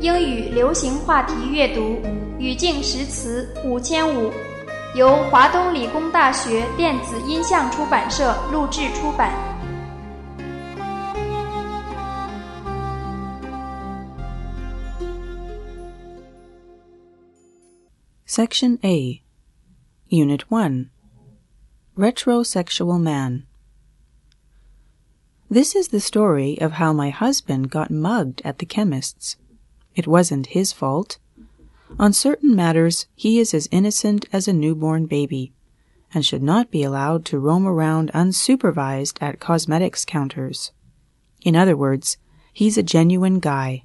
英语流行话题阅读，语境识词5500，由华东理工大学电子音像出版社录制出版。 Section A, Unit 1, Retrosexual Man. This is the story of how my husband got mugged at the chemist's. It wasn't his fault. On certain matters, he is as innocent as a newborn baby, and should not be allowed to roam around unsupervised at cosmetics counters. In other words, he's a genuine guy.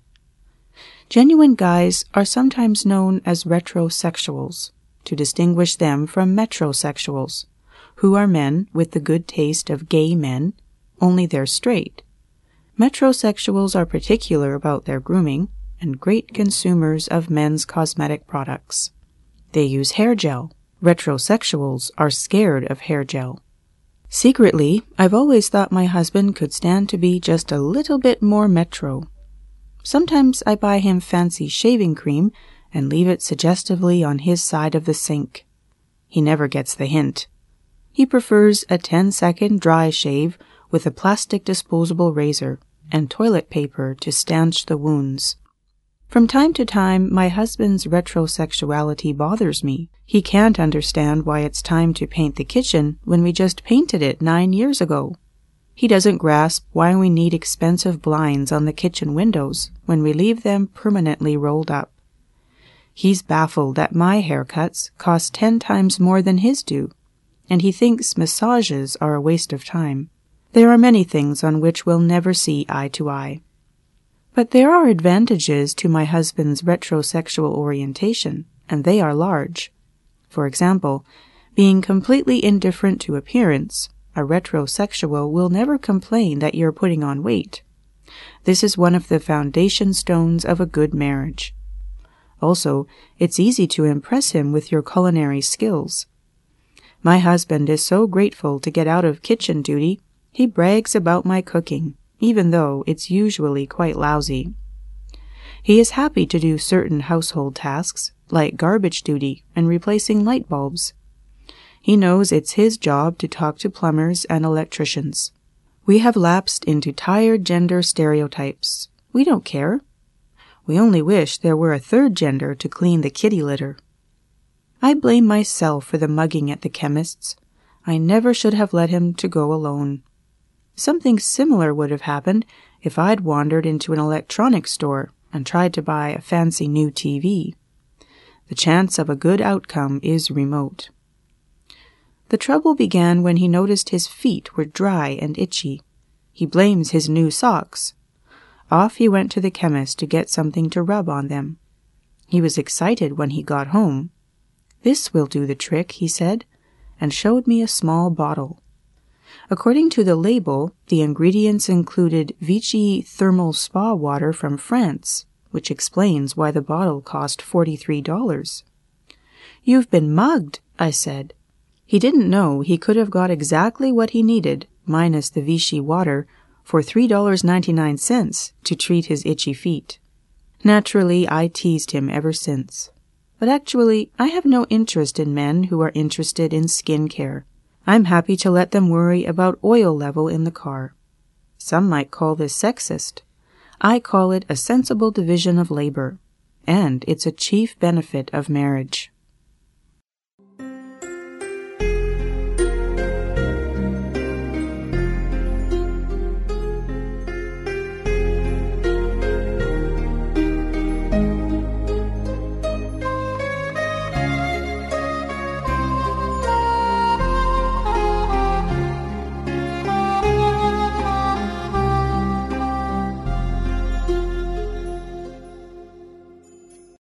Genuine guys are sometimes known as retrosexuals, to distinguish them from metrosexuals, who are men with the good taste of gay men, only they're straight. Metrosexuals are particular about their grooming and great consumers of men's cosmetic products. They use hair gel. Retrosexuals are scared of hair gel. Secretly, I've always thought my husband could stand to be just a little bit more metro. Sometimes I buy him fancy shaving cream and leave it suggestively on his side of the sink. He never gets the hint. He prefers a 10-second dry shave with a plastic disposable razor and toilet paper to stanch the wounds. From time to time, my husband's retrosexuality bothers me. He can't understand why it's time to paint the kitchen when we just painted it 9 years ago. He doesn't grasp why we need expensive blinds on the kitchen windows when we leave them permanently rolled up. He's baffled that my haircuts cost 10 times more than his do, and he thinks massages are a waste of time. There are many things on which we'll never see eye to eye. But there are advantages to my husband's retrosexual orientation, and they are large. For example, being completely indifferent to appearance, a retrosexual will never complain that you're putting on weight. This is one of the foundation stones of a good marriage. Also, it's easy to impress him with your culinary skills. My husband is so grateful to get out of kitchen duty, he brags about my cooking, even though it's usually quite lousy. He is happy to do certain household tasks, like garbage duty and replacing light bulbs. He knows it's his job to talk to plumbers and electricians. We have lapsed into tired gender stereotypes. We don't care. We only wish there were a third gender to clean the kitty litter. I blame myself for the mugging at the chemist's. I never should have let him to go alone. Something similar would have happened if I'd wandered into an electronics store and tried to buy a fancy new TV. The chance of a good outcome is remote. The trouble began when he noticed his feet were dry and itchy. He blames his new socks. Off he went to the chemist to get something to rub on them. He was excited when he got home. "This will do the trick," he said, and showed me a small bottle. According to the label, the ingredients included Vichy thermal spa water from France, which explains why the bottle cost $43. "You've been mugged," I said. He didn't know he could have got exactly what he needed, minus the Vichy water, for $3.99 to treat his itchy feet. Naturally, I teased him ever since. But actually, I have no interest in men who are interested in skin care. I'm happy to let them worry about oil level in the car. Some might call this sexist. I call it a sensible division of labor, and it's a chief benefit of marriage.